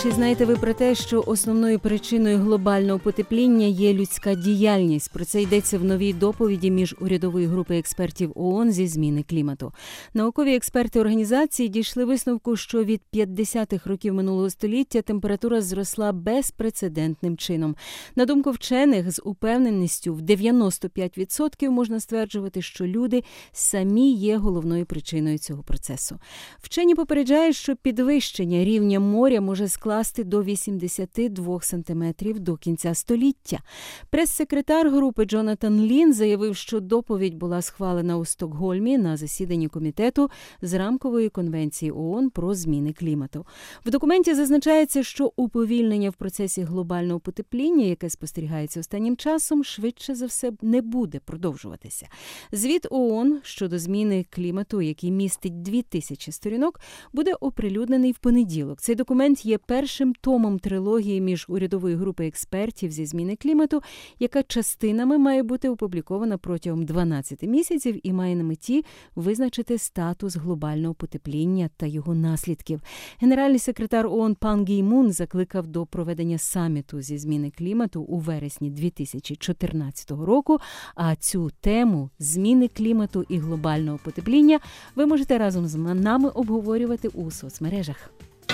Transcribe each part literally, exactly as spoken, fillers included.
Чи знаєте ви про те, що основною причиною глобального потепління є людська діяльність? Про це йдеться в новій доповіді міжурядової групи експертів ООН зі зміни клімату. Наукові експерти організації дійшли висновку, що від п'ятдесятих років минулого століття температура зросла безпрецедентним чином. На думку вчених, з упевненістю в дев'яносто п'ять відсотків можна стверджувати, що люди самі є головною причиною цього процесу. Вчені попереджають, що підвищення рівня моря може скласти до вісімдесят два сантиметрів до кінця століття. Прес-секретар групи Джонатан Лін заявив, що доповідь була схвалена у Стокгольмі на засіданні комітету з рамкової конвенції ООН про зміни клімату. В документі зазначається, що уповільнення в процесі глобального потепління, яке спостерігається останнім часом, швидше за все не буде продовжуватися. Звіт ООН щодо зміни клімату, який містить дві тисячі сторінок, буде оприлюднений в понеділок. Цей документ є першим томом трилогії міжурядової групи експертів зі зміни клімату, яка частинами має бути опублікована протягом дванадцяти місяців і має на меті визначити статус глобального потепління та його наслідків. Генеральний секретар ООН Пан Гі Мун закликав до проведення саміту зі зміни клімату у вересні дві тисячі чотирнадцятого року, а цю тему зміни клімату і глобального потепління ви можете разом з нами обговорювати у соцмережах.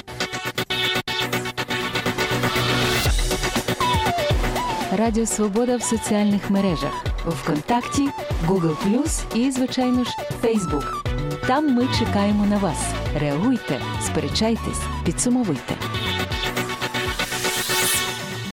Радіо Свобода в соціальних мережах. ВКонтакті, Гугл плюс і, звичайно ж, Фейсбук. Там ми чекаємо на вас. Реагуйте, сперечайтесь, підсумовуйте.